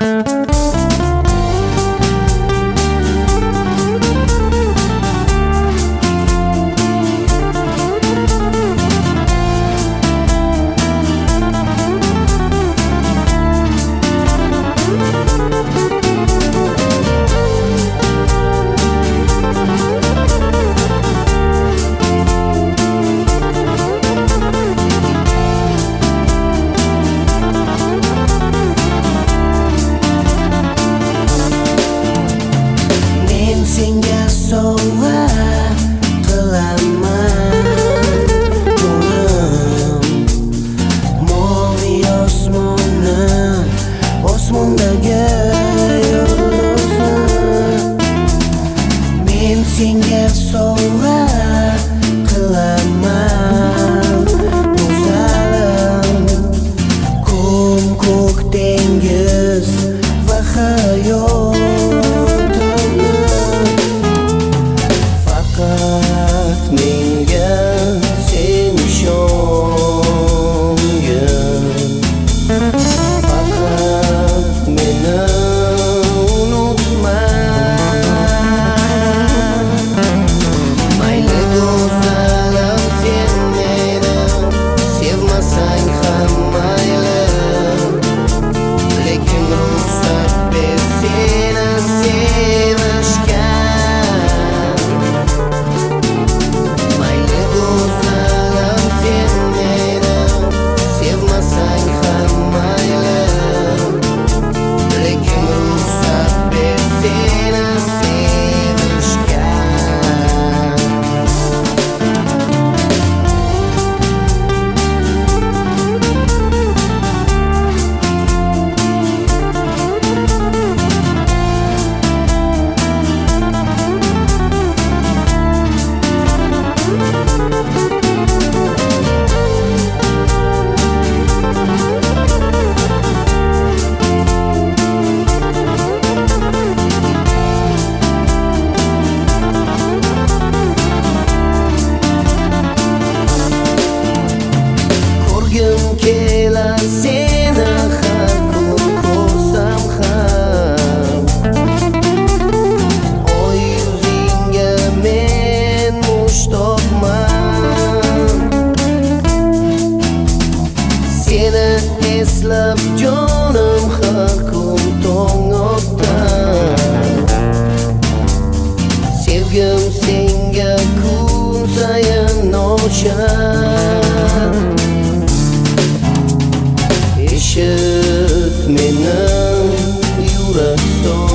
Senga sovg'a qilaman ko'nglim moviy osmonni, osmondagi yulduzni. Men senga sovg'a qilaman go'zalim, kum ko'k dengiz va hayot. Menga sen ishongin, faqat meni unutma. Mayli go'zalim, sen meni sevmasang ham mayli, lekin ruxsat ber seni sevishga. Kelar seni har kun ko'rsam ham, oy yuzingga men mushtoqman. Seni eslab jonim har kun tong otdan, sevgim senga kun sayin oshar. Eshit meni yurak